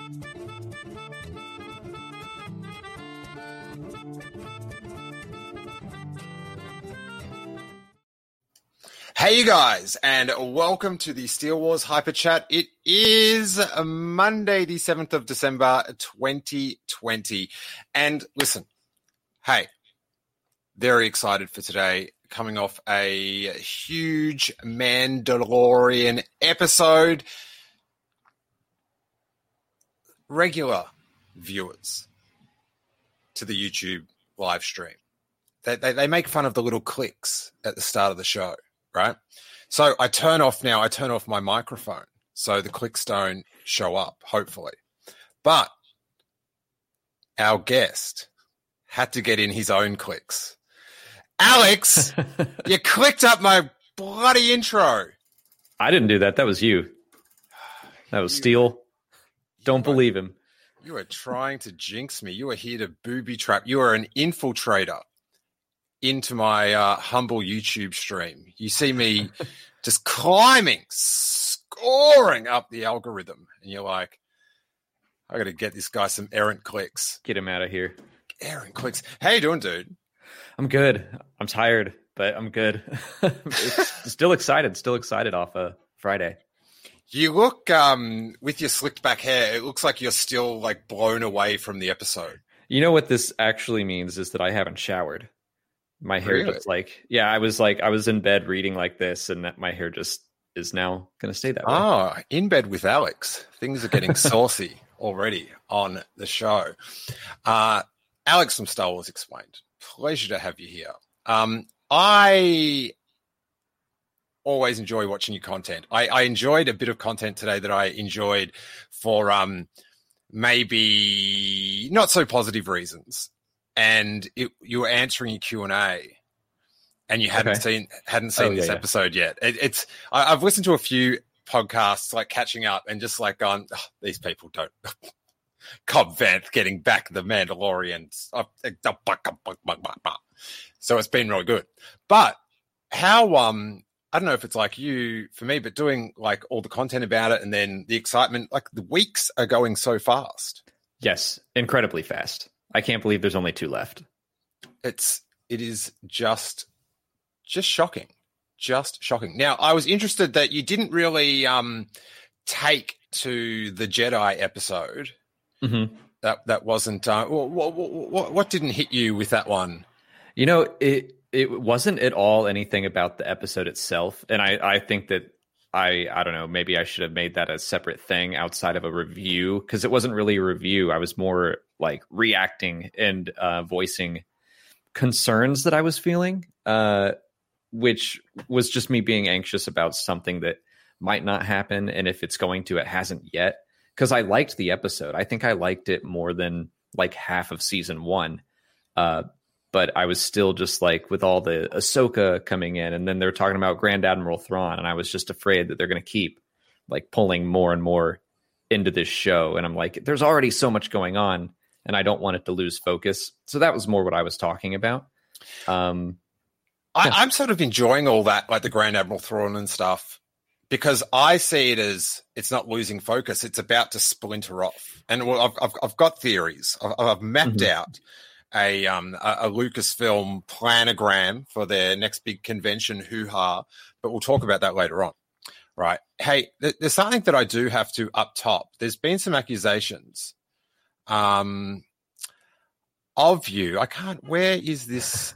Hey, you guys, and welcome to the Steele Wars Hyper Chat. It is Monday, the 7th of December, 2020. And listen, hey, very excited for today. Coming off a huge Mandalorian episode. Regular viewers to the YouTube live stream, they make fun of the little clicks at the start of the show. Right. So I turn off my microphone so the clicks don't show up, hopefully. But our guest had to get in his own clicks. Alex, you clicked up my bloody intro. I didn't do that. That was you. That was Steele. Don't believe him. You are trying to jinx me. You are here to booby trap. You are an infiltrator into my humble YouTube stream. You see me just climbing, scoring up the algorithm, and you're like, I got to get this guy some errant clicks. Get him out of here. Errant clicks. How you doing, dude? I'm good. I'm tired, but I'm good. Still excited off a Friday. You look, with your slicked back hair, it looks like you're still like blown away from the episode. You know what this actually means is that I haven't showered. My hair just I was in bed reading like this, and that my hair just is now going to stay that way. Oh, in bed with Alex. Things are getting saucy already on the show. Alex from Star Wars Explained. Pleasure to have you here. I always enjoy watching your content. I enjoyed a bit of content today that I enjoyed for maybe not so positive reasons. And you were answering your Q&A, and you hadn't seen this episode yet. I've listened to a few podcasts, like catching up, and just like gone, these people don't. Cobb Vanth getting back the Mandalorians. So it's been really good. But how I don't know if it's like you for me, but doing like all the content about it, and then the excitement, like the weeks are going so fast. Yes, incredibly fast. I can't believe there's only 2 left. It is just shocking. Just shocking. Now, I was interested that you didn't really take to the Jedi episode. Mm-hmm. That wasn't what didn't hit you with that one? You know, it wasn't at all anything about the episode itself. And I think that I don't know, maybe I should have made that a separate thing outside of a review, because it wasn't really a review. I was more like reacting and voicing concerns that I was feeling, which was just me being anxious about something that might not happen. And if it's going to, it hasn't yet. Because I liked the episode. I think I liked it more than like half of season 1. But I was still just like, with all the Ahsoka coming in, and then they're talking about Grand Admiral Thrawn, and I was just afraid that they're going to keep like pulling more and more into this show. And I'm like, there's already so much going on, and I don't want it to lose focus. So that was more what I was talking about. I'm sort of enjoying all that, like the Grand Admiral Thrawn and stuff, because I see it as it's not losing focus. It's about to splinter off. And I've got theories. I've mapped out a Lucasfilm planogram for their next big convention, hoo-ha, but we'll talk about that later on. Right. Hey, there's something that I do have to up top. There's been some accusations of you. I can't, where is this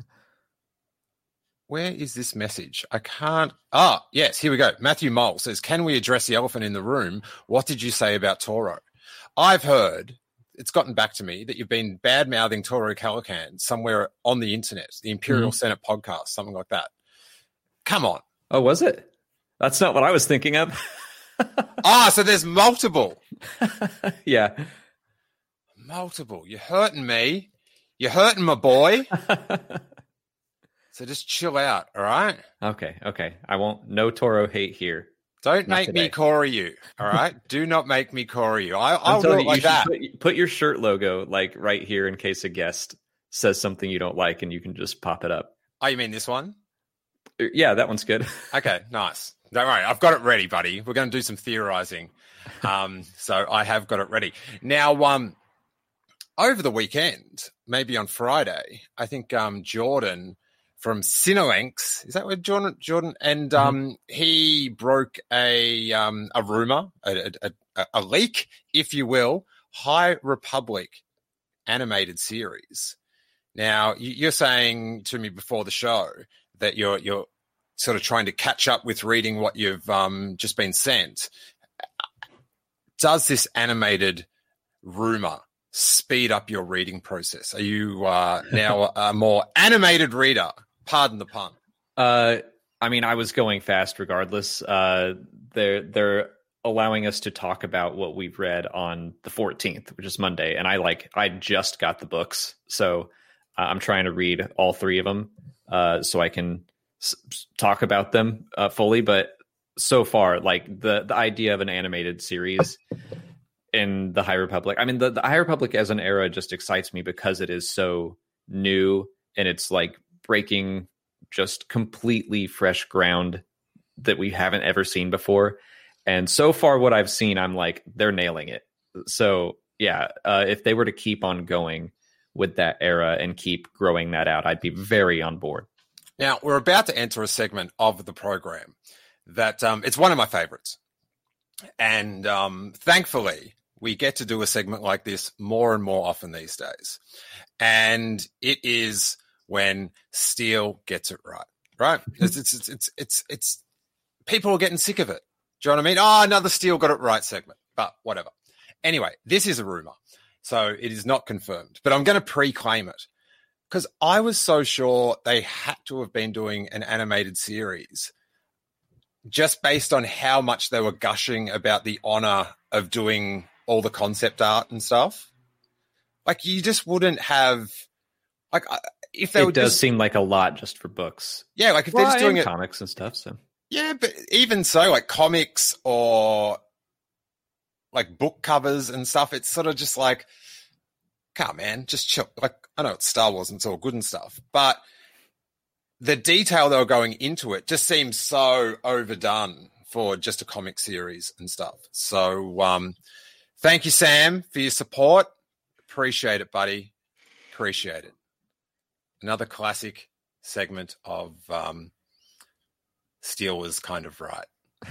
message? I can't. Yes, here we go. Matthew Mole says, can we address the elephant in the room? What did you say about Toro? I've heard, it's gotten back to me, that you've been bad-mouthing Toro Calican somewhere on the internet, the Imperial Senate podcast, something like that. Come on. Oh, was it? That's not what I was thinking of. So there's multiple. Yeah. Multiple. You're hurting me. You're hurting my boy. So just chill out, all right? Okay. I won't. No Toro hate here. Don't make me Corey you, all right? Do not make me Corey you. I'll do it like that. Put your shirt logo like right here in case a guest says something you don't like, and you can just pop it up. Oh, you mean this one? Yeah, that one's good. Okay, nice. Don't worry, I've got it ready, buddy. We're going to do some theorizing. So I have got it ready. Now, over the weekend, maybe on Friday, I think Jordan from Cinelinx, is that where Jordan? And he broke a rumor, a leak, if you will, High Republic animated series. Now, you're saying to me before the show that you're sort of trying to catch up with reading what you've just been sent. Does this animated rumor speed up your reading process? Are you now a more animated reader? Pardon the pun. I mean, I was going fast regardless. They're allowing us to talk about what we've read on the 14th, which is Monday. And I just got the books. So I'm trying to read all three of them so I can talk about them fully. But so far, like the idea of an animated series in the High Republic, I mean, the High Republic as an era just excites me because it is so new and it's like breaking just completely fresh ground that we haven't ever seen before. And so far what I've seen, I'm like, they're nailing it. So yeah, if they were to keep on going with that era and keep growing that out, I'd be very on board. Now, we're about to enter a segment of the program that it's one of my favorites. And thankfully, we get to do a segment like this more and more often these days. And it is when Steele gets it right? It's people are getting sick of it. Do you know what I mean? Oh, another Steele got it right segment, but whatever. Anyway, this is a rumor, so it is not confirmed, but I'm going to pre-claim it because I was so sure they had to have been doing an animated series just based on how much they were gushing about the honor of doing all the concept art and stuff. Like, you just wouldn't have, like, if they it would does just seem like a lot just for books. Yeah, like if they're just doing it, comics and stuff. So yeah, but even so, like comics or like book covers and stuff, it's sort of just like, come on, man, just chill. Like, I know it's Star Wars and it's all good and stuff, but the detail they were going into it just seems so overdone for just a comic series and stuff. So thank you, Sam, for your support. Appreciate it, buddy. Appreciate it. Another classic segment of Steele was kind of right.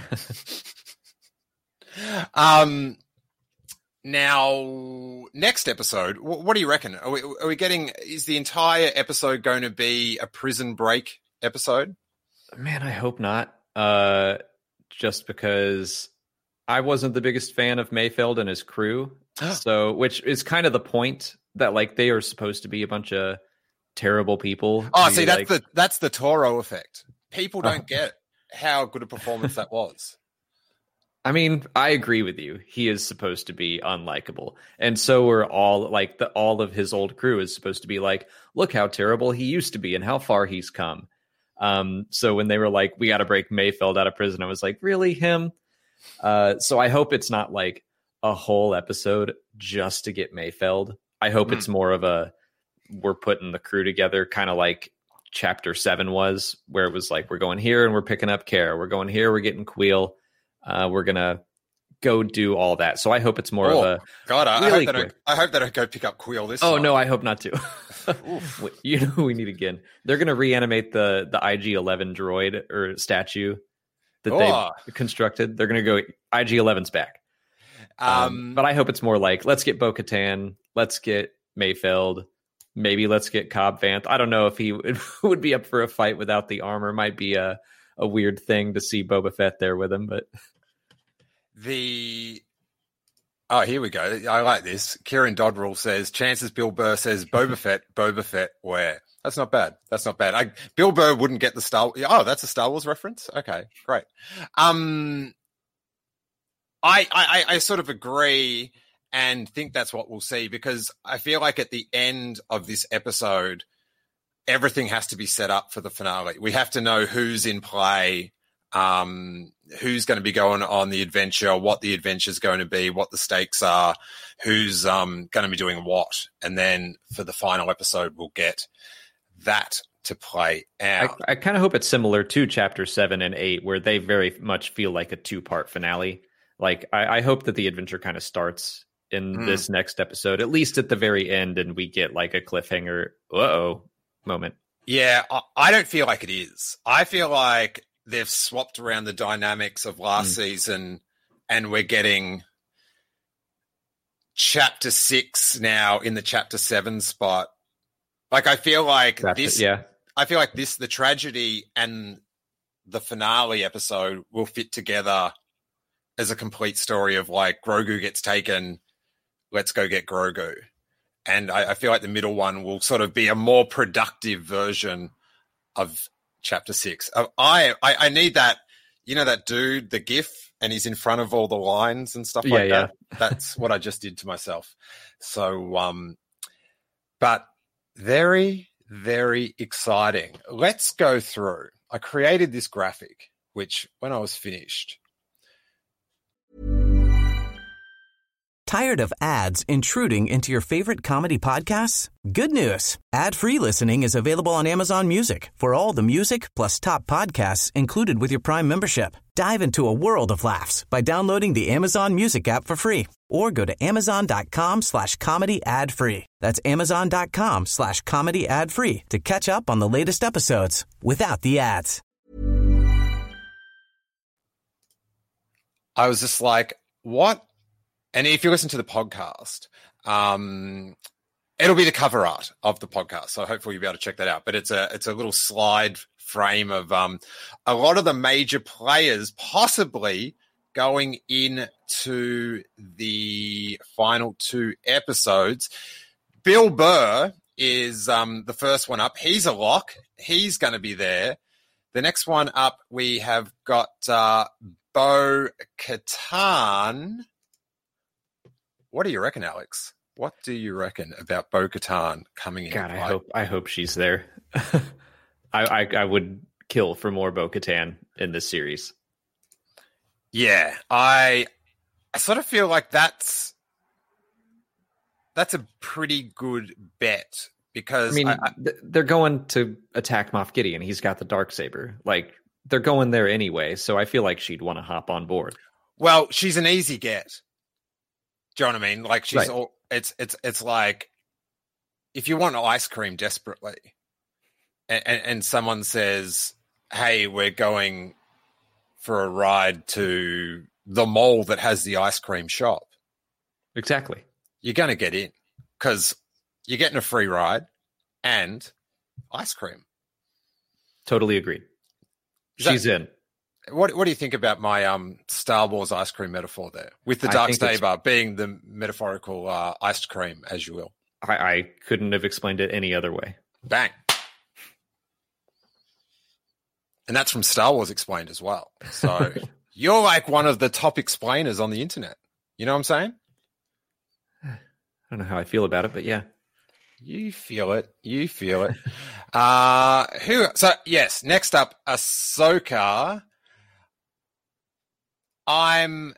Now, next episode, what do you reckon? Are we getting, is the entire episode going to be a prison break episode? Man, I hope not. Just because I wasn't the biggest fan of Mayfeld and his crew. So, which is kind of the point that like they are supposed to be a bunch of terrible people. Oh, see, that's the Toro effect. People don't get how good a performance that was. I mean, I agree with you. He is supposed to be unlikable. And so are all like all of his old crew is supposed to be like, look how terrible he used to be and how far he's come. So when they were like, we got to break Mayfeld out of prison, I was like, really, him? So I hope it's not like a whole episode just to get Mayfeld. I hope it's more of a, we're putting the crew together, kind of like chapter 7 was, where it was like, we're going here and we're picking up Care. We're going here, we're getting Queel. We're going to go do all that. So I hope it's more of a... God, I hope they don't go pick up Queel this time. Oh, no, I hope not to. You know who we need again? They're going to reanimate the IG-11 droid or statue that they constructed. They're going to go, IG-11's back. But I hope it's more like, let's get Bo-Katan, let's get Mayfeld, maybe let's get Cobb Vanth. I don't know if he would be up for a fight without the armor. Might be a weird thing to see Boba Fett there with him, but... Oh, here we go. I like this. Kieran Dodrell says, chances Bill Burr says, Boba Fett, where? That's not bad. Bill Burr wouldn't get the Star... Oh, that's a Star Wars reference? Okay, great. I sort of agree and think that's what we'll see, because I feel like at the end of this episode, everything has to be set up for the finale. We have to know who's in play, who's going to be going on the adventure, what the adventure is going to be, what the stakes are, who's going to be doing what. And then for the final episode, we'll get that to play out. I kind of hope it's similar to chapter 7 and 8, where they very much feel like a 2-part finale. Like, I hope that the adventure kind of starts in this next episode, at least at the very end, and we get like a cliffhanger, moment. Yeah, I don't feel like it is. I feel like they've swapped around the dynamics of last season, and we're getting chapter 6 now in the chapter 7 spot. Like, I feel like the tragedy and the finale episode will fit together as a complete story of like Grogu gets taken, let's go get Grogu. And I feel like the middle one will sort of be a more productive version of chapter 6. I need that, that dude, the GIF, and he's in front of all the lines and stuff like that. That's what I just did to myself. So, but very, very exciting. Let's go through. I created this graphic, which when I was finished. Tired of ads intruding into your favorite comedy podcasts? Good news. Ad-free listening is available on Amazon Music for all the music plus top podcasts included with your Prime membership. Dive into a world of laughs by downloading the Amazon Music app for free or go to amazon.com/comedy ad-free. That's amazon.com/comedy ad-free to catch up on the latest episodes without the ads. I was just like, what? And if you listen to the podcast, it'll be the cover art of the podcast. So hopefully you'll be able to check that out. But it's a little slide frame of a lot of the major players possibly going into the final 2 episodes. Bill Burr is the first one up. He's a lock. He's going to be there. The next one up, we have got Bo-Katan. What do you reckon, Alex? What do you reckon about Bo-Katan coming in? God, I hope she's there. I would kill for more Bo-Katan in this series. Yeah, I sort of feel like that's a pretty good bet because they're going to attack Moff Gideon. He's got the Darksaber. Like, they're going there anyway, so I feel like she'd want to hop on board. Well, she's an easy get. Do you know what I mean? Like, she's right. all it's like if you want ice cream desperately and someone says, hey, we're going for a ride to the mall that has the ice cream shop. Exactly. You're going to get in because you're getting a free ride and ice cream. Totally agreed. She's in. What do you think about my Star Wars ice cream metaphor there? With the Darksaber being the metaphorical iced cream, as you will. I couldn't have explained it any other way. Bang. And that's from Star Wars Explained as well. So you're like one of the top explainers on the internet. You know what I'm saying? I don't know how I feel about it, but yeah. You feel it. So, yes, next up, Ahsoka. I'm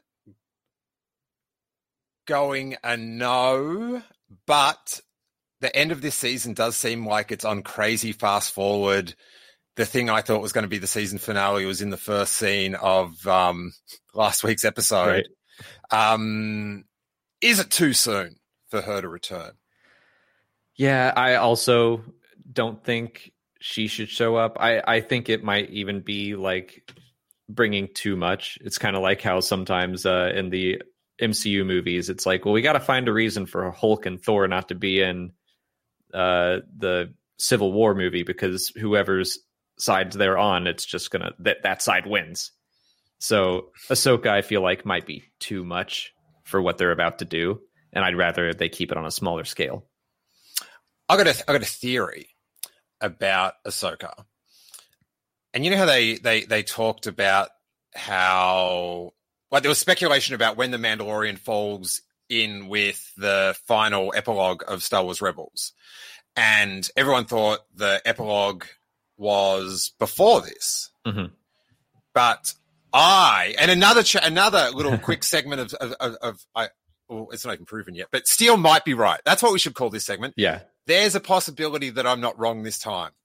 going a no, but the end of this season does seem like it's on crazy fast forward. The thing I thought was going to be the season finale was in the first scene of last week's episode. Right. Is it too soon for her to return? Yeah, I also don't think she should show up. I think it might even be like bringing too much. It's kind of like how sometimes in the MCU movies, it's like, well, we got to find a reason for Hulk and Thor not to be in the Civil War movie because whoever's side they're on, it's just gonna that side wins. So Ahsoka, I feel like, might be too much for what they're about to do, and I'd rather they keep it on a smaller scale. I got a theory about Ahsoka. And you know how they talked about how, like, there was speculation about when the Mandalorian falls in with the final epilogue of Star Wars Rebels. And everyone thought the epilogue was before this. Mm-hmm. But another little quick segment well, it's not even proven yet, but Steele might be right. That's what we should call this segment. Yeah. There's a possibility that I'm not wrong this time.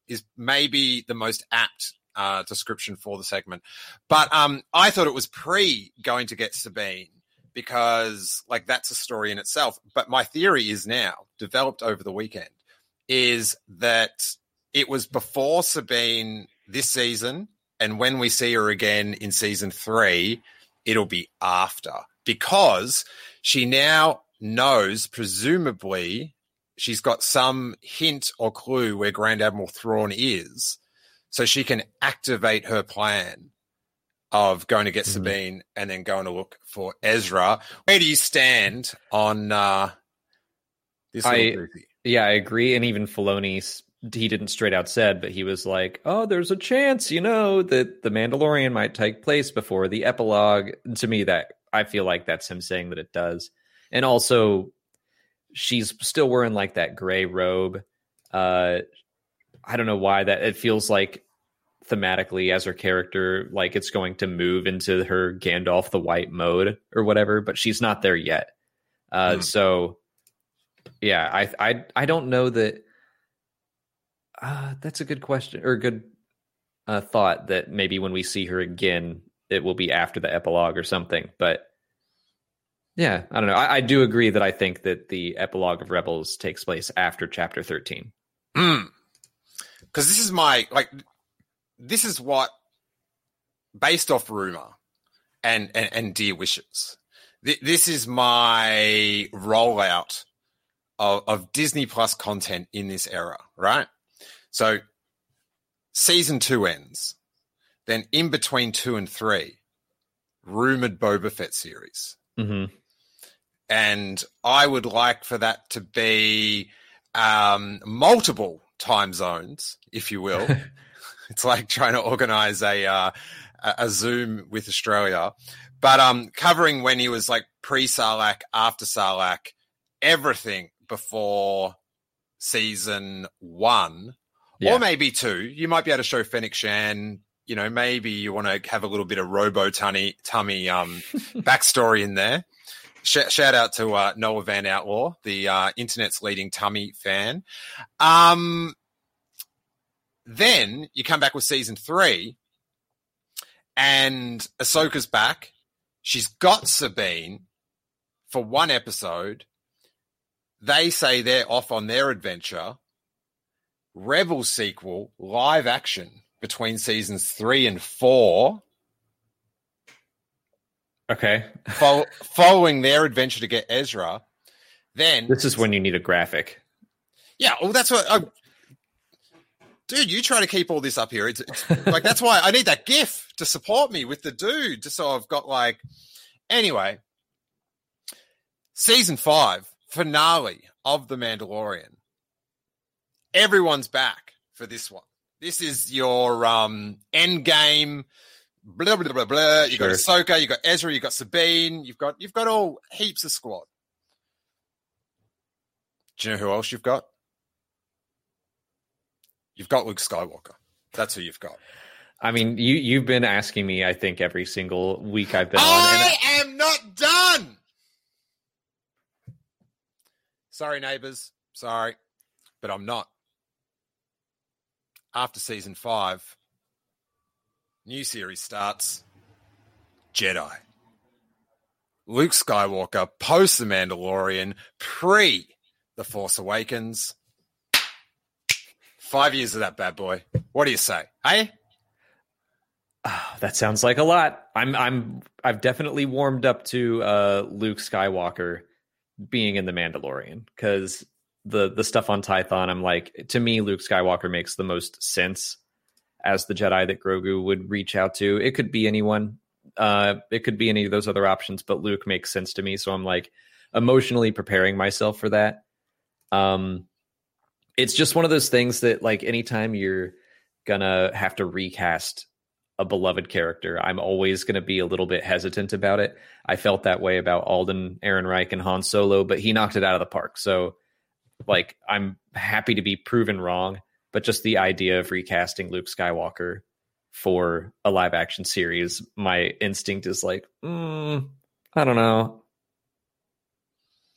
is maybe the most apt description for the segment. But I thought it was going to get Sabine because like that's a story in itself. But my theory is now developed over the weekend is that it was before Sabine this season. And when we see her again in season 3, it'll be after because she now knows, presumably, she's got some hint or clue where Grand Admiral Thrawn is, so she can activate her plan of going to get Sabine and then going to look for Ezra. Where do you stand on this? Yeah, I agree. And even Filoni, he didn't straight out said, but he was like, oh, there's a chance, that the Mandalorian might take place before the epilogue. And to me, that I feel like that's him saying that it does. And also, she's still wearing like that gray robe. I don't know why that it feels like thematically as her character, like it's going to move into her Gandalf the White mode or whatever, but she's not there yet. So yeah, I don't know that. That's a good question or good thought that maybe when we see her again, it will be after the epilogue or something. But yeah, I don't know. I do agree that I think that the epilogue of Rebels takes place after chapter 13. Because this is this is what, based off rumor and dear wishes, this is my rollout of Disney Plus content in this era, right? So season 2 ends. Then in between 2 and 3, rumored Boba Fett series. Mm-hmm. And I would like for that to be multiple time zones, if you will. It's like trying to organize a Zoom with Australia. But covering when he was like pre-Sarlacc, after Sarlacc, everything before season 1. Yeah. Or maybe 2. You might be able to show Fennec Shan. Maybe you want to have a little bit of Robo Tummy backstory in there. Shout out to Noah Van Outlaw, the internet's leading Tummy fan. Then you come back with season 3, and Ahsoka's back. She's got Sabine for 1 episode. They say they're off on their adventure. Rebel sequel, live action between seasons 3 and 4. Okay. Following their adventure to get Ezra. Then this is when you need a graphic. Yeah, well, that's what. Dude, you try to keep all this up here. It's like that's why I need that GIF to support me with the dude, just so I've got like. Anyway, season 5 finale of The Mandalorian. Everyone's back for this one. This is your end game. Blah blah blah blah. You got Ahsoka, you got Ezra, you got Sabine, you've got all heaps of squad. Do you know who else you've got? You've got Luke Skywalker. That's who you've got. I mean, you've been asking me, I think, every single week I've been on. I am not done. Sorry, neighbors. Sorry, but I'm not. After season 5, new series starts. Jedi. Luke Skywalker, post The Mandalorian, pre The Force Awakens. 5 years of that bad boy. What do you say? Hey? That sounds like a lot. I've definitely warmed up to Luke Skywalker being in The Mandalorian because the stuff on Tython, I'm like, to me, Luke Skywalker makes the most sense as the Jedi that Grogu would reach out to. It could be anyone. It could be any of those other options, but Luke makes sense to me. So I'm like emotionally preparing myself for that. It's just one of those things that like anytime you're gonna have to recast a beloved character, I'm always going to be a little bit hesitant about it. I felt that way about Alden Ehrenreich and Han Solo, but he knocked it out of the park. So like, I'm happy to be proven wrong, but just the idea of recasting Luke Skywalker for a live action series, my instinct is like, I don't know.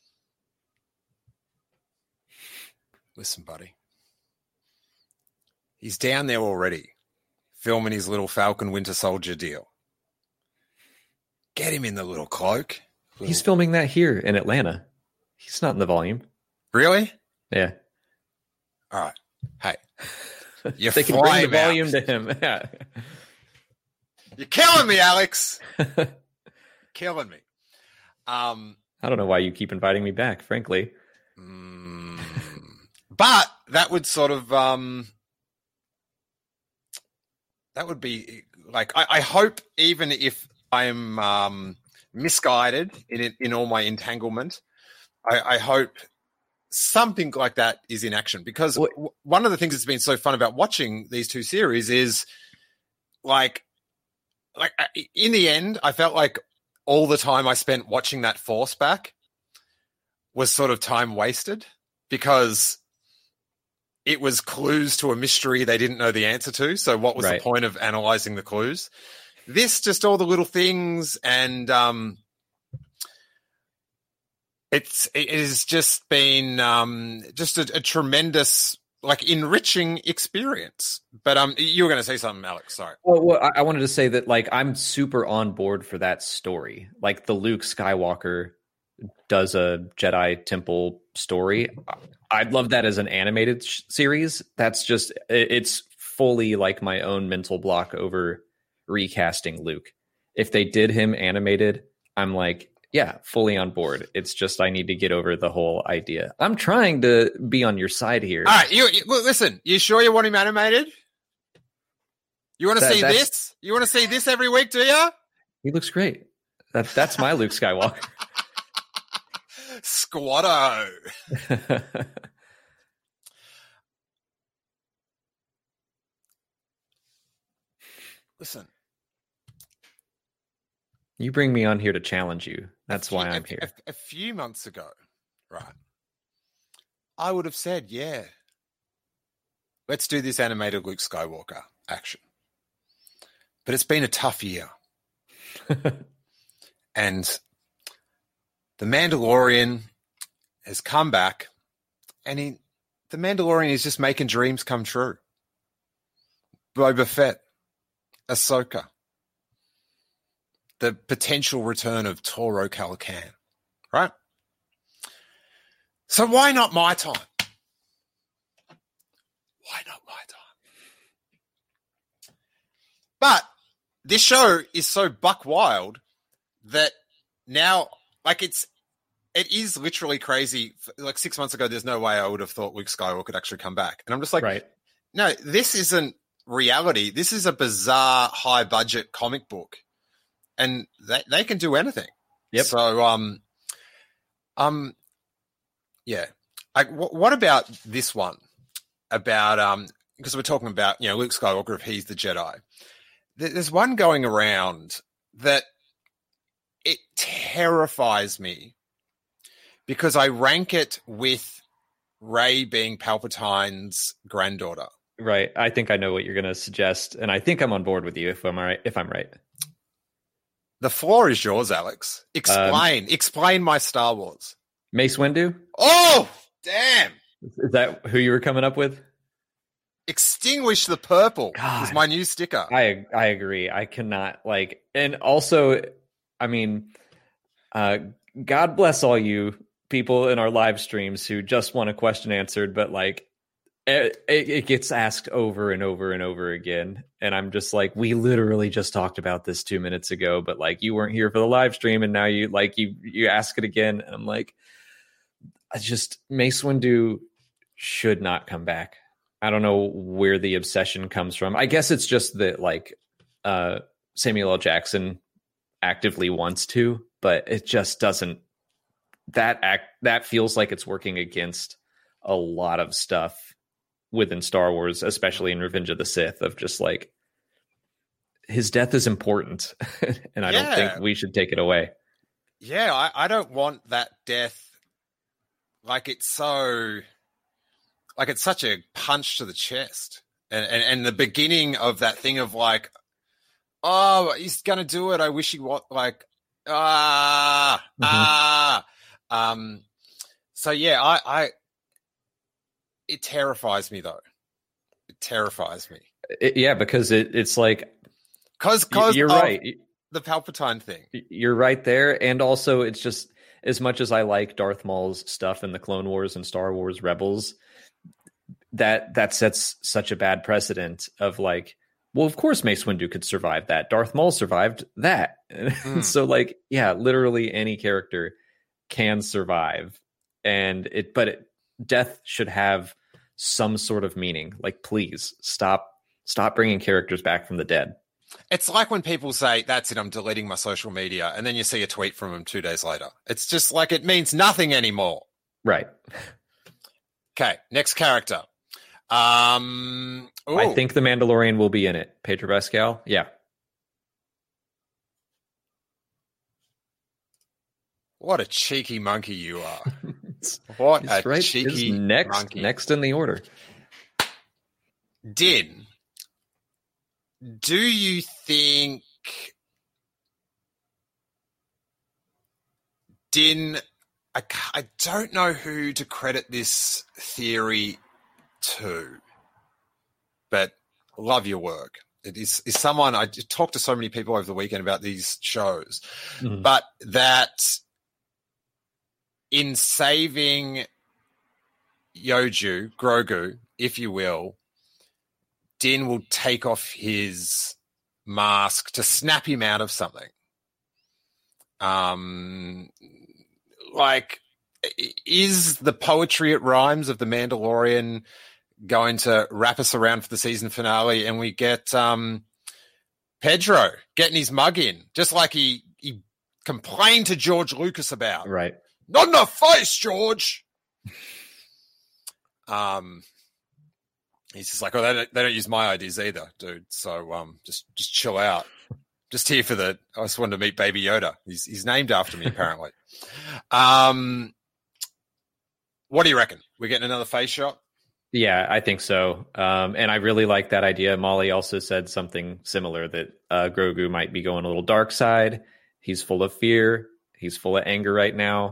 Listen, buddy. He's down there already, filming his little Falcon Winter Soldier deal. Get him in the little cloak. He's filming that here in Atlanta. He's not in the volume. Really? Yeah. All right. Hey, you they can bring the volume to him. Yeah. You're killing me, Alex. Killing me. I don't know why you keep inviting me back, frankly. But that would sort of that would be like I hope, even if I'm misguided in all my entanglement, I hope something like that is in action, because one of the things that's been so fun about watching these two series is like in the end, I felt like all the time I spent watching that Force back was sort of time wasted, because it was clues to a mystery they didn't know the answer to. So what was the point of analyzing the clues? This, just all the little things, and it has just been just a tremendous, like, enriching experience. But you were going to say something, Alex. Sorry. Well, I wanted to say that, like, I'm super on board for that story. Like, the Luke Skywalker does a Jedi Temple story. I'd love that as an animated series. That's just, it's fully like my own mental block over recasting Luke. If they did him animated, I'm like, yeah, fully on board. It's just I need to get over the whole idea. I'm trying to be on your side here. All right, well, listen. You sure you want him animated? You want to see this? You want to see this every week, do you? He looks great. That's my Luke Skywalker. Squatto. Listen. You bring me on here to challenge you. That's why I'm here. A few months ago, right, I would have said, yeah, let's do this animated Luke Skywalker action. But it's been a tough year. And The Mandalorian has come back, and The Mandalorian is just making dreams come true. Boba Fett, Ahsoka, the potential return of Toro Calican, right? So why not my time? Why not my time? But this show is so buck wild that now, like, it is literally crazy. Like 6 months ago, there's no way I would have thought Luke Skywalker could actually come back. And I'm just like, no, this isn't reality. This is a bizarre, high budget comic book. And they can do anything. Yep. So, yeah. What about this one? About because we're talking about, Luke Skywalker, if he's the Jedi. There's one going around that it terrifies me, because I rank it with Rey being Palpatine's granddaughter. Right. I think I know what you're going to suggest, and I think I'm on board with you if I'm right. The floor is yours, Alex. Explain my Star Wars. Mace Windu? Oh, damn. Is that who you were coming up with? Extinguish the Purple is my new sticker. I agree. I cannot, and also, I mean, God bless all you people in our live streams who just want a question answered, but it gets asked over and over and over again. And I'm just like, we literally just talked about this 2 minutes ago, but you weren't here for the live stream. And now you ask it again. And I'm like, Mace Windu should not come back. I don't know where the obsession comes from. I guess it's just that Samuel L. Jackson actively wants to, but it just doesn't, that feels like it's working against a lot of stuff within Star Wars, especially in Revenge of the Sith, of just his death is important. And I don't think we should take it away. Yeah. I don't want that death. It's such a punch to the chest, and the beginning of that thing of oh, he's going to do it. I wish he was So yeah, it terrifies me though. It terrifies me. Yeah, because it's like, because you're right. The Palpatine thing. You're right there. And also, it's just, as much as I like Darth Maul's stuff in the Clone Wars and Star Wars Rebels, that sets such a bad precedent of like, well, of course Mace Windu could survive that. Darth Maul survived that. So like, yeah, literally any character can survive. But death should have some sort of meaning. Like, please stop bringing characters back from the dead. It's like when people say, that's it, I'm deleting my social media. And then you see a tweet from them 2 days later. It's just like, it means nothing anymore. Right. Okay. Next character. I think the Mandalorian will be in it. Pedro Pascal. Yeah. What a cheeky monkey you are. What a right. cheeky monkey. Next in the order. Din, do you think Din, I don't know who to credit this theory to, but love your work. It is someone, I talked to so many people over the weekend about these shows, but that in saving Grogu, if you will, Din will take off his mask to snap him out of something. Like, is the poetry it rhymes of the Mandalorian going to wrap us around for the season finale, and we get Pedro getting his mug in, just like he complained to George Lucas about. Right. Not in the face, George. He's just like, oh, they don't use my ideas either, dude. So just chill out. Just here I just wanted to meet Baby Yoda. He's named after me, apparently. What do you reckon? We're getting another face shot? Yeah, I think so. And I really like that idea. Molly also said something similar, that Grogu might be going a little dark side. He's full of fear. He's full of anger right now.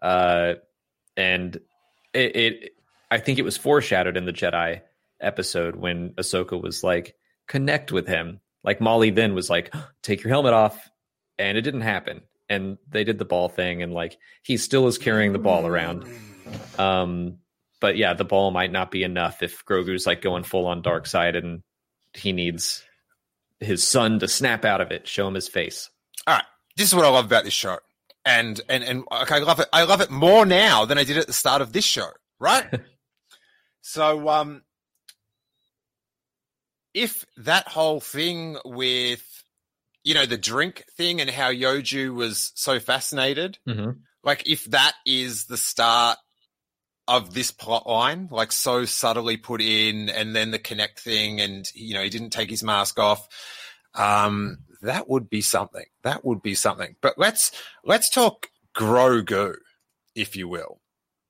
And I think it was foreshadowed in the Jedi episode when Ahsoka was like, connect with him. Like, Molly then was like, take your helmet off. And it didn't happen. And they did the ball thing. And like, he still is carrying the ball around. But yeah, the ball might not be enough if Grogu's like going full on dark side and he needs his son to snap out of it, show him his face. All right. This is what I love about this show. And okay, I love it. I love it more now than I did at the start of this show, right? So, if that whole thing with, the drink thing and how Yoju was so fascinated, like if that is the start of this plot line, like so subtly put in, and then the connect thing, and, he didn't take his mask off, that would be something. That would be something. But let's talk Grogu, if you will.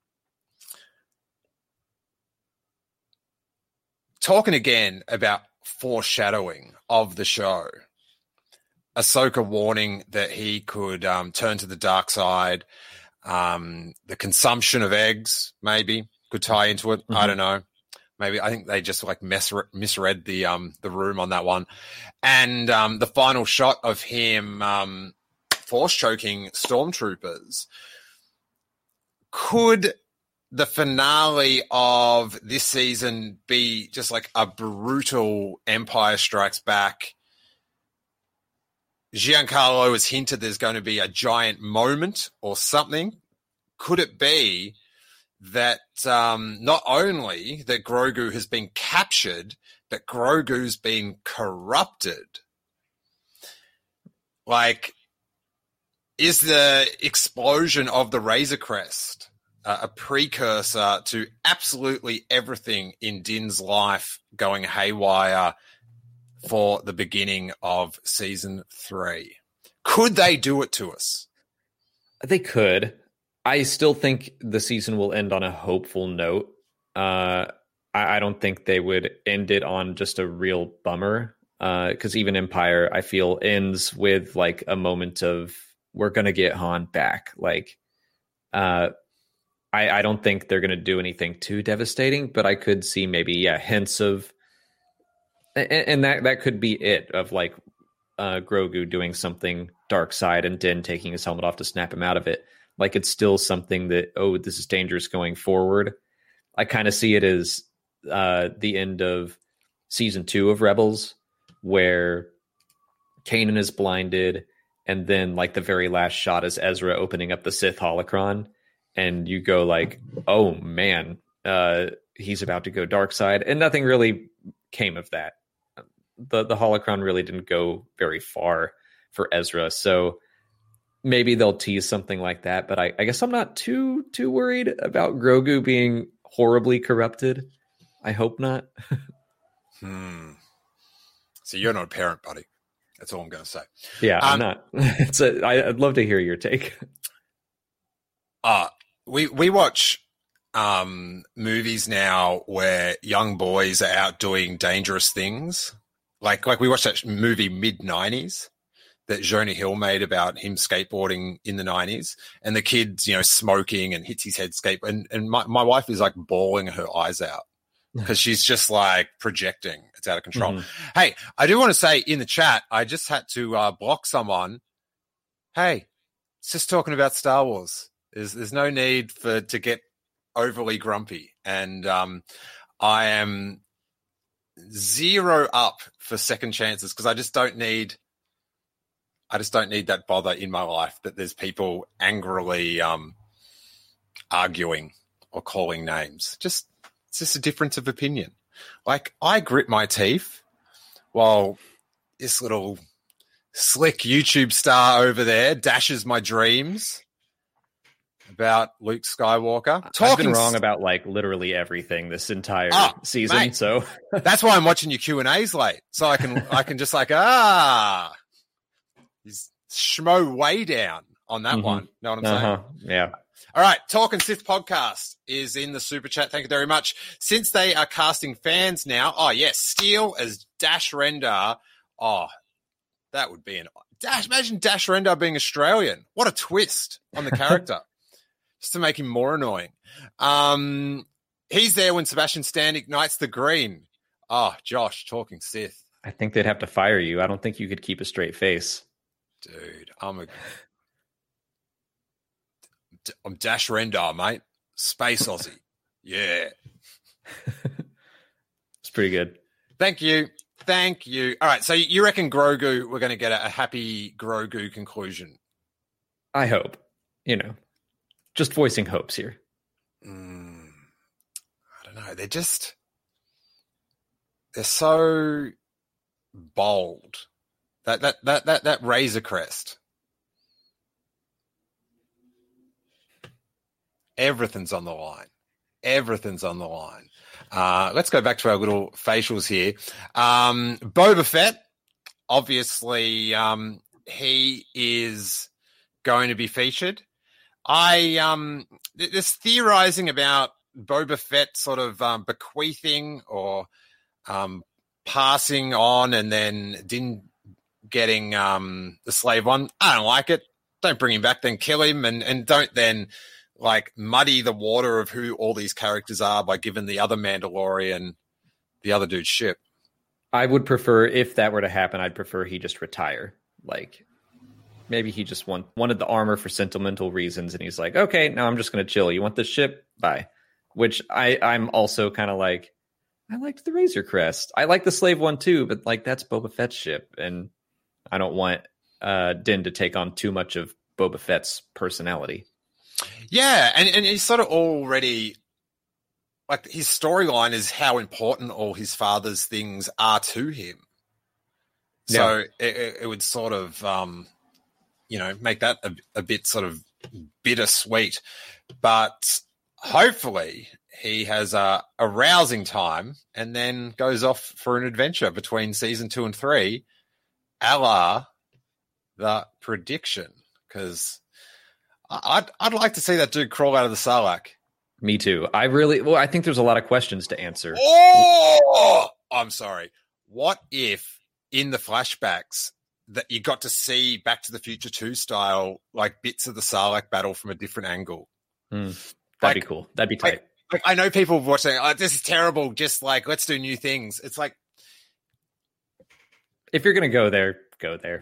Talking again about foreshadowing of the show. Ahsoka warning that he could turn to the dark side. The consumption of eggs maybe could tie into it. I don't know. Maybe I think they just like misread the room on that one. And the final shot of him force choking stormtroopers. Could the finale of this season be just like a brutal Empire Strikes Back? Giancarlo has hinted there's going to be a giant moment or something. Could it be that not only that Grogu has been captured, but Grogu's been corrupted? Like, is the explosion of the Razor Crest a precursor to absolutely everything in Din's life going haywire for the beginning of season 3? Could they do it to us? They could. I still think the season will end on a hopeful note. I don't think they would end it on just a real bummer, because even Empire, I feel, ends with like a moment of, we're going to get Han back. Like, I don't think they're going to do anything too devastating, but I could see maybe, hints of And that could be it, of like Grogu doing something dark side and Din taking his helmet off to snap him out of it. Like, it's still something that, oh, this is dangerous going forward. I kind of see it as the end of season 2 of Rebels, where Kanan is blinded, and then like the very last shot is Ezra opening up the Sith holocron, and you go like, oh man, he's about to go dark side, and nothing really came of that. The holocron really didn't go very far for Ezra, so maybe they'll tease something like that. But I guess I'm not too worried about Grogu being horribly corrupted. I hope not. So you're not a parent, buddy. That's all I'm going to say. Yeah, I'm not. I'd love to hear your take. We watch movies now where young boys are out doing dangerous things. Like we watched that movie mid-90s that Jonah Hill made about him skateboarding in the 90s, and the kid's, smoking and hits his head skateboard. And my wife is like bawling her eyes out because she's just like projecting. It's out of control. Mm-hmm. Hey, I do want to say in the chat, I just had to block someone. Hey, it's just talking about Star Wars. There's no need to get overly grumpy. And I am 0 up for second chances because I just don't need that bother in my life that there's people angrily arguing or calling names. It's just a difference of opinion. Like, I grit my teeth while this little slick YouTube star over there dashes my dreams about Luke Skywalker. I've been wrong about like literally everything this entire season, mate, so that's why I'm watching your Q&As late, so I can just like he's schmo way down on that one. Know what I'm saying? Yeah. All right, Talking Sith podcast is in the super chat. Thank you very much. Since they are casting fans now, Steele as Dash Rendar. Oh, that would be imagine Dash Rendar being Australian. What a twist on the character. Just to make him more annoying. He's there when Sebastian Stan ignites the green. Oh, Josh, Talking Sith. I think they'd have to fire you. I don't think you could keep a straight face. Dude, I'm Dash Rendar, mate. Space Aussie. Yeah. It's pretty good. Thank you. All right, so you reckon Grogu, we're going to get a happy Grogu conclusion? I hope. Just voicing hopes here. I don't know. They're so bold. That Razor Crest. Everything's on the line. Let's go back to our little facials here. Boba Fett, obviously, he is going to be featured. There's theorizing about Boba Fett sort of bequeathing or passing on and then Din getting the slave one. I don't like it. Don't bring him back, then kill him, and don't then like muddy the water of who all these characters are by giving the other Mandalorian the other dude's ship. I would prefer, if that were to happen, I'd prefer he just retire. Like, maybe he just wanted the armor for sentimental reasons, and he's like, okay, now I'm just going to chill. You want this ship? Bye. Which I'm also kind of like, I liked the Razor Crest. I like the slave one too, but like, that's Boba Fett's ship, and I don't want Din to take on too much of Boba Fett's personality. Yeah, and he's sort of already, like, his storyline is how important all his father's things are to him. So it would sort of, make that a bit sort of bittersweet. But hopefully he has a rousing time and then goes off for an adventure between season 2 and 3, a la the prediction, because I'd like to see that dude crawl out of the Sarlacc. Me too. I think there's a lot of questions to answer. Oh, I'm sorry. What if in the flashbacks that you got to see Back to the Future 2 style, like bits of the Sarlacc battle from a different angle? That'd be cool. That'd be tight. I know people watching, this is terrible. Just like, let's do new things. It's like, If you're gonna go there, go there.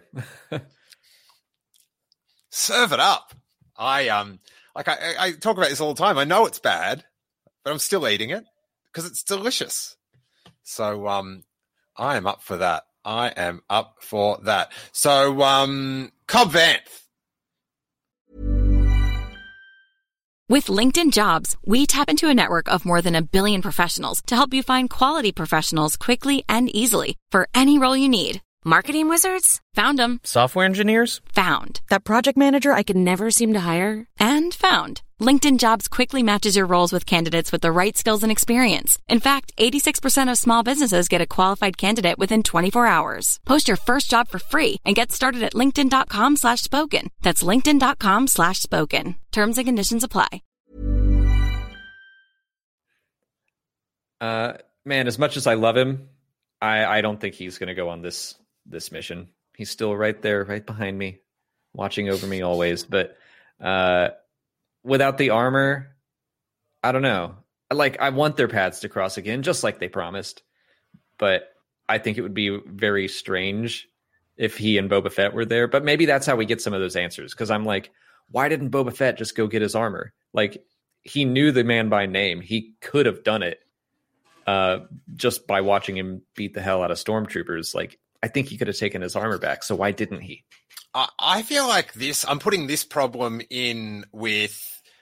Serve it up. I talk about this all the time. I know it's bad, but I'm still eating it because it's delicious. So I am up for that. So Cobb Vanth. With LinkedIn Jobs, we tap into a network of more than 1 billion professionals to help you find quality professionals quickly and easily for any role you need. Marketing wizards? Found them. Software engineers? Found. That project manager I could never seem to hire? And found. LinkedIn Jobs quickly matches your roles with candidates with the right skills and experience. In fact, 86% of small businesses get a qualified candidate within 24 hours. Post your first job for free and get started at linkedin.com/spoken. That's linkedin.com/spoken. Terms and conditions apply. Man, as much as I love him, I don't think he's going to go on this mission. He's still right there, right behind me, watching over me always. But without the armor, I don't know. I want their paths to cross again, just like they promised. But I think it would be very strange if he and Boba Fett were there. But maybe that's how we get some of those answers. Because I'm like, why didn't Boba Fett just go get his armor? He knew the man by name. He could have done it just by watching him beat the hell out of stormtroopers. I think he could have taken his armor back. So why didn't he? I feel like I'm putting this problem in with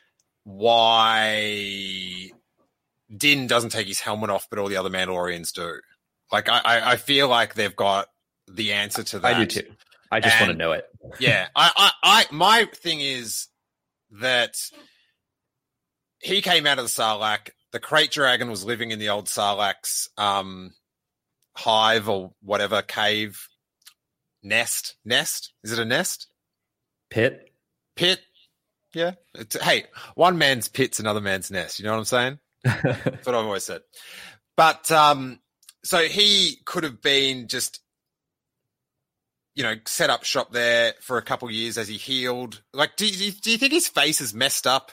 why Din doesn't take his helmet off, but all the other Mandalorians do. I feel like they've got the answer to that. I do too. I just want to know it. Yeah. My thing is that he came out of the Sarlacc. The Krayt Dragon was living in the old Sarlacc's hive or whatever, cave, nest. Is it a nest? Pit. Yeah. Hey, one man's pit's another man's nest. You know what I'm saying? That's what I've always said. But so he could have been just, set up shop there for a couple of years as he healed. Do you think his face is messed up,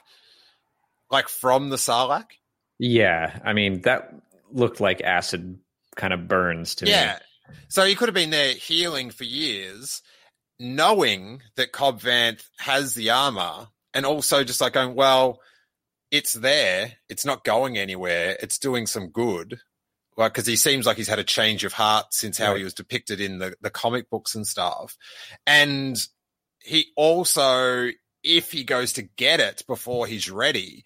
from the Sarlacc? Yeah, I mean, that looked like acid kind of burns to me. Yeah, so he could have been there healing for years, knowing that Cobb Vanth has the armor, and also just going, well, it's there. It's not going anywhere. It's doing some good. Because he seems like he's had a change of heart since how he was depicted in the comic books and stuff. And he also, if he goes to get it before he's ready,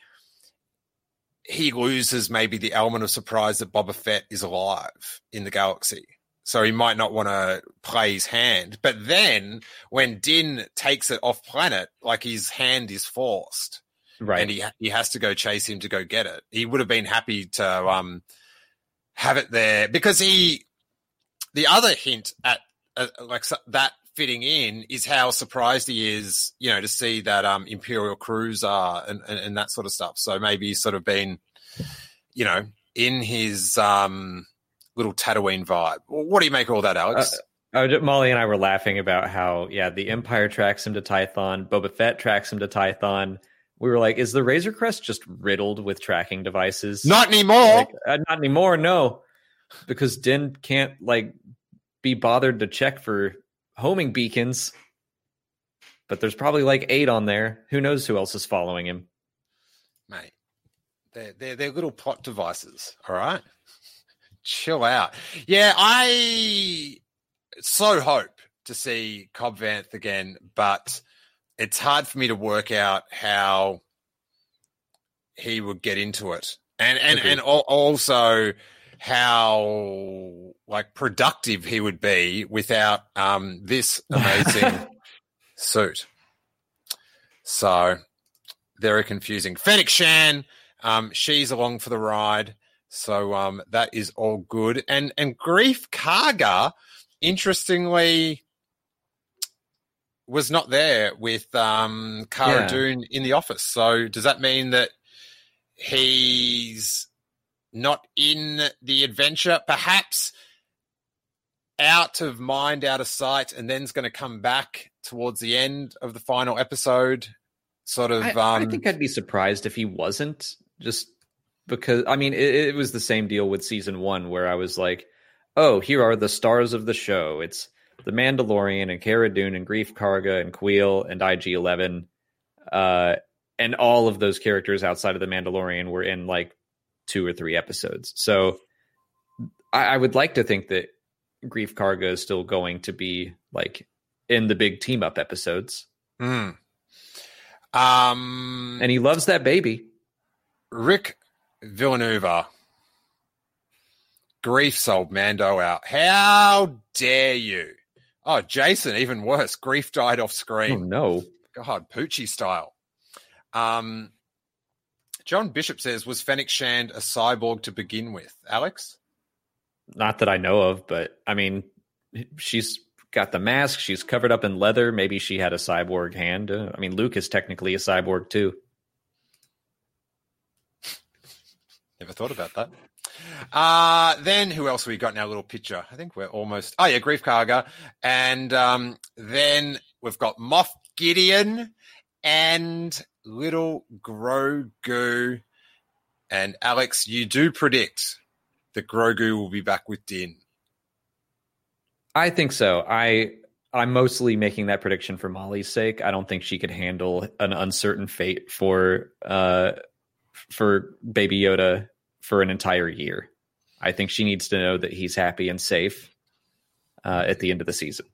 he loses maybe the element of surprise that Boba Fett is alive in the galaxy. So he might not want to play his hand. But then when Din takes it off planet, his hand is forced. Right. And he has to go chase him to go get it. He would have been happy to have it there because the other hint at that fitting in is how surprised he is, to see that Imperial cruiser and that sort of stuff. So maybe he's sort of been, in his little Tatooine vibe. What do you make of all that, Alex? Molly and I were laughing about how, the Empire tracks him to Tython. Boba Fett tracks him to Tython. We were like, is the Razor Crest just riddled with tracking devices? Not anymore. Not anymore, no. Because Din can't, be bothered to check for homing beacons. But there's probably 8 on there. Who knows who else is following him? Mate, they're little plot devices, all right? Chill out. Yeah, I so hope to see Cobb Vanth again, but it's hard for me to work out how he would get into it. And also how productive he would be without this amazing suit. So very confusing. Fennec Shan, she's along for the ride. So that is all good. And Greef Karga, interestingly, was not there with Cara Dune in the office. So does that mean that he's not in the adventure? Perhaps out of mind, out of sight, and then's going to come back towards the end of the final episode. Sort of. I think I'd be surprised if he wasn't, just because, I mean, it was the same deal with season 1 where I was like, oh, here are the stars of the show. It's The Mandalorian and Cara Dune and Greef Karga and Queel and IG-11. And all of those characters outside of The Mandalorian were in like 2 or 3 episodes. So I would like to think that Greef Karga is still going to be like in the big team up episodes. And he loves that baby. Rick Villanueva. Greef sold Mando out. How dare you? Oh, Jason, even worse. Greef died off screen. Oh, no. God, Poochie style. John Bishop says, was Fennec Shand a cyborg to begin with? Alex? Not that I know of, but I mean, she's got the mask. She's covered up in leather. Maybe she had a cyborg hand. I mean, Luke is technically a cyborg too. Never thought about that. Then who else have we got in our little picture? I think we're almost... Oh, yeah, Greef Karga. And then we've got Moff Gideon and little Grogu. And Alex, you do predict that Grogu will be back with Din. I think so. I'm mostly making that prediction for Molly's sake. I don't think she could handle an uncertain fate for Baby Yoda for an entire year. I think she needs to know that he's happy and safe at the end of the season.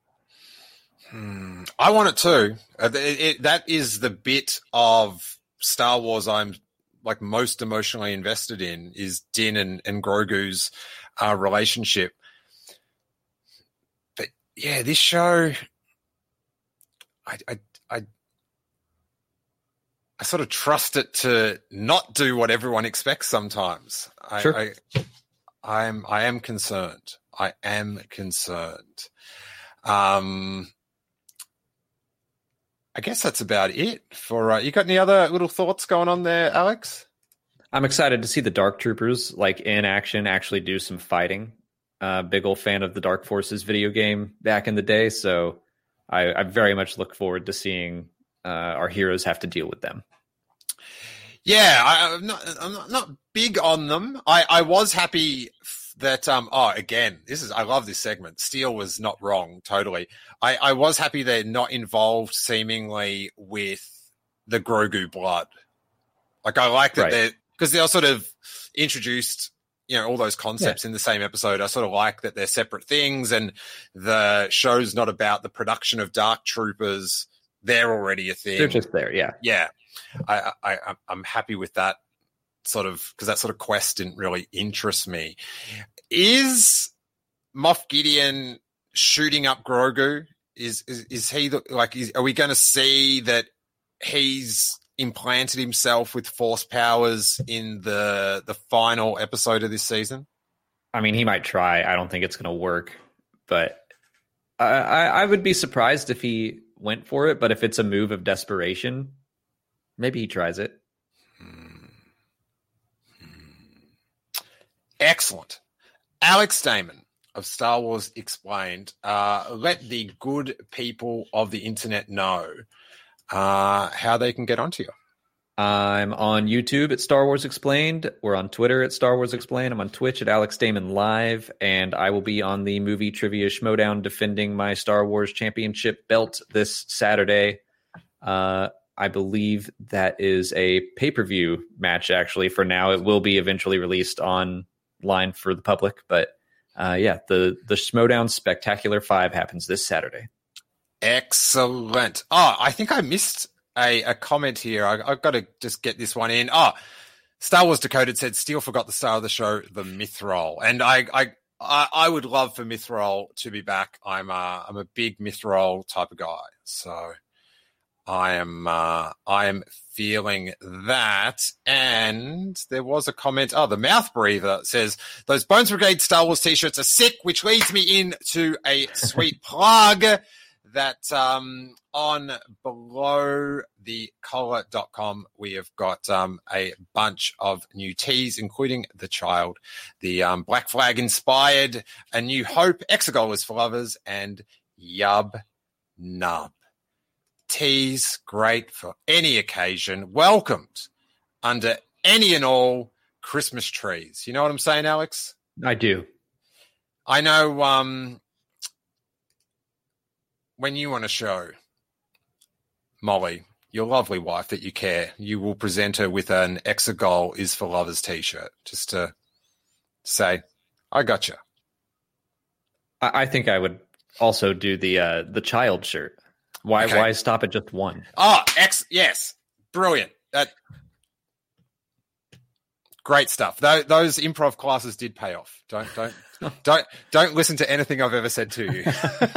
I want it too. That is the bit of Star Wars I'm like most emotionally invested in, is Din and Grogu's relationship. But yeah, this show, I sort of trust it to not do what everyone expects sometimes. Sure. I am concerned. I am concerned. I guess that's about it for you. Got any other little thoughts going on there, Alex? I'm excited to see the Dark Troopers like in action, actually do some fighting. Big old fan of the Dark Forces video game back in the day, so I very much look forward to seeing our heroes have to deal with them. Yeah, I'm not big on them. I was happy that again, I love this segment. Steele was not wrong totally. I was happy they're not involved seemingly with the Grogu blood. Like I like that because they're sort of introduced, all those concepts in the same episode. I sort of like that they're separate things, and the show's not about the production of Dark Troopers. They're already a thing. They're just there, yeah. Yeah. I'm happy with that sort of, because that sort of quest didn't really interest me. Is Moff Gideon shooting up Grogu? Is he are we going to see that he's implanted himself with force powers in the final episode of this season? I mean, he might try. I don't think it's going to work, but I would be surprised if he went for it. But if it's a move of desperation, maybe he tries it. Excellent. Alex Damon of Star Wars Explained. Let the good people of the internet know how they can get onto you. I'm on YouTube at Star Wars Explained. We're on Twitter at Star Wars Explained. I'm on Twitch at Alex Damon Live. And I will be on the Movie Trivia Schmodown defending my Star Wars Championship belt this Saturday. I believe that is a pay-per-view match, actually. For now, it will be eventually released online for the public. But the Schmodown Spectacular 5 happens this Saturday. Excellent. Oh, I think I missed a comment here. I've got to just get this one in. Oh, Star Wars Decoded said Steele forgot the star of the show, the Mythrol. And I would love for Mythrol to be back. I'm a big Mythrol type of guy. So I am feeling that. And there was a comment. Oh, the Mouth Breather says, those Bones Brigade Star Wars t-shirts are sick, which leads me into a sweet plug that on belowthecollar.com, we have got a bunch of new teas, including The Child, the Black Flag inspired A New Hope, Exegol for Lovers, and Yub Nub. Teas, great for any occasion, welcomed under any and all Christmas trees. You know what I'm saying, Alex? I do. I know when you want to show Molly, your lovely wife, that you care, you will present her with an Exegol is for Lovers t-shirt just to say, I gotcha. I think I would also do the child shirt. Why stop at just one? Oh, yes. Brilliant. Great stuff. Those improv classes did pay off. Don't listen to anything I've ever said to you.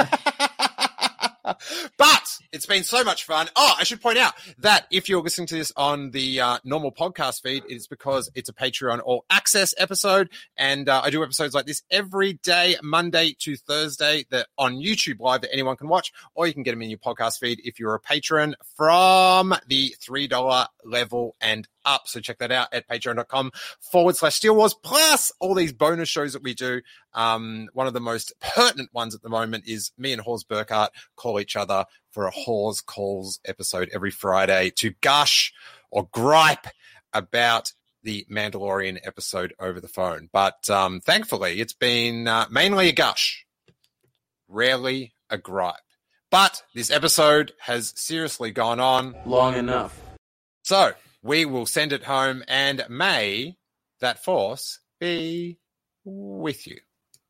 But it's been so much fun. Oh, I should point out that if you're listening to this on the normal podcast feed, it's because it's a Patreon all access episode. And I do episodes like this every day, Monday to Thursday, that on YouTube Live that anyone can watch, or you can get them in your podcast feed if you're a patron from the $3 level and up. So check that out at patreon.com/Steele Wars, plus all these bonus shows that we do. One of the most pertinent ones at the moment is me and Hawes Burkhart call each other for a Hawes Calls episode every Friday to gush or gripe about the Mandalorian episode over the phone. But thankfully, it's been mainly a gush, rarely a gripe. But this episode has seriously gone on long enough. So we will send it home, and may that force be with you.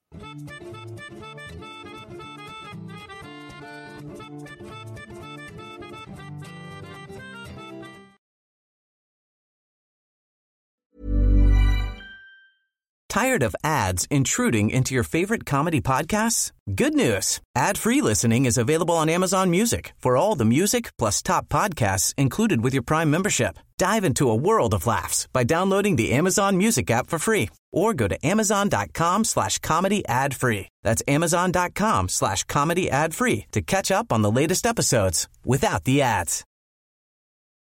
Tired of ads intruding into your favorite comedy podcasts? Good news. Ad-free listening is available on Amazon Music for all the music plus top podcasts included with your Prime membership. Dive into a world of laughs by downloading the Amazon Music app for free, or go to amazon.com/comedy ad-free. That's amazon.com/comedy ad-free to catch up on the latest episodes without the ads.